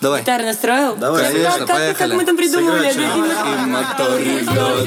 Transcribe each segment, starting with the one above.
Давай. Гитару настроил? Давай, конечно, как мы там придумали? И мотор ревет.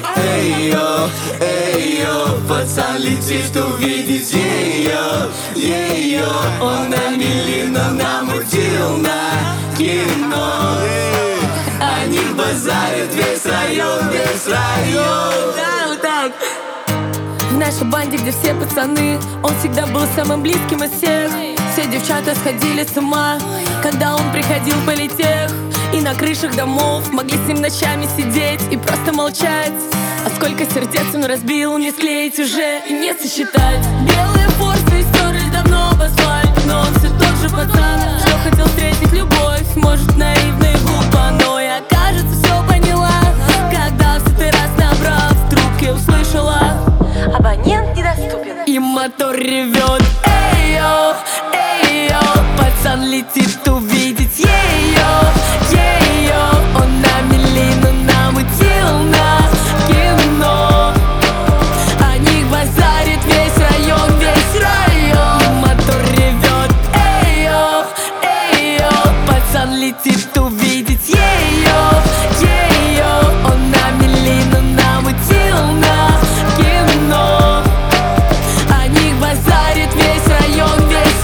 Эй-йо, пацан летит увидеть ее. Он на миллион намутил на кино. Они базарят весь район. Да, вот так. В нашей банде, где все пацаны, он всегда был самым близким из всех. Все девчата сходили с ума, когда он приходил в политех. И на крышах домов могли с ним ночами сидеть и просто молчать. А сколько сердец он разбил, не склеить уже и не сосчитать. Белые форсы стерлись давно об асфальт, но он все тот же пацан, что хотел встретить любовь. Может, наивно и глупо, но я, кажется, все поняла, когда в сотый раз, набрав в трубке, услышала: абонент недоступен. И мотор ревет. Эй-йо, пацан летит увидеть ее. Он на миллион намутил на кино. О них базарит весь район. И мотор ревет. Эй-йо, пацан летит увидеть ее. Он на миллион намутил на кино. О них базарит весь район.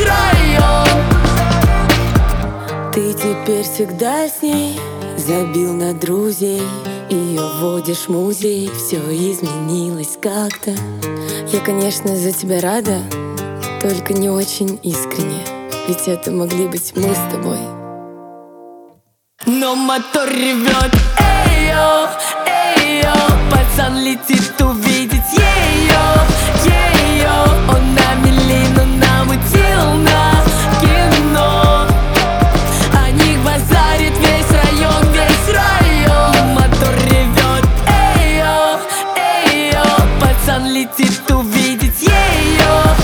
Ты теперь всегда с ней, забил на друзей, ее водишь в музей. Все изменилось как-то. Я, конечно, за тебя рада, только не очень искренне, ведь это могли быть мы с тобой. Но мотор ревет. Эй-йо, пацан летит увидеть ее. Он на миллион намутил на кино. О них базарит весь район. И мотор ревет. Эй-йо, пацан летит увидеть ее.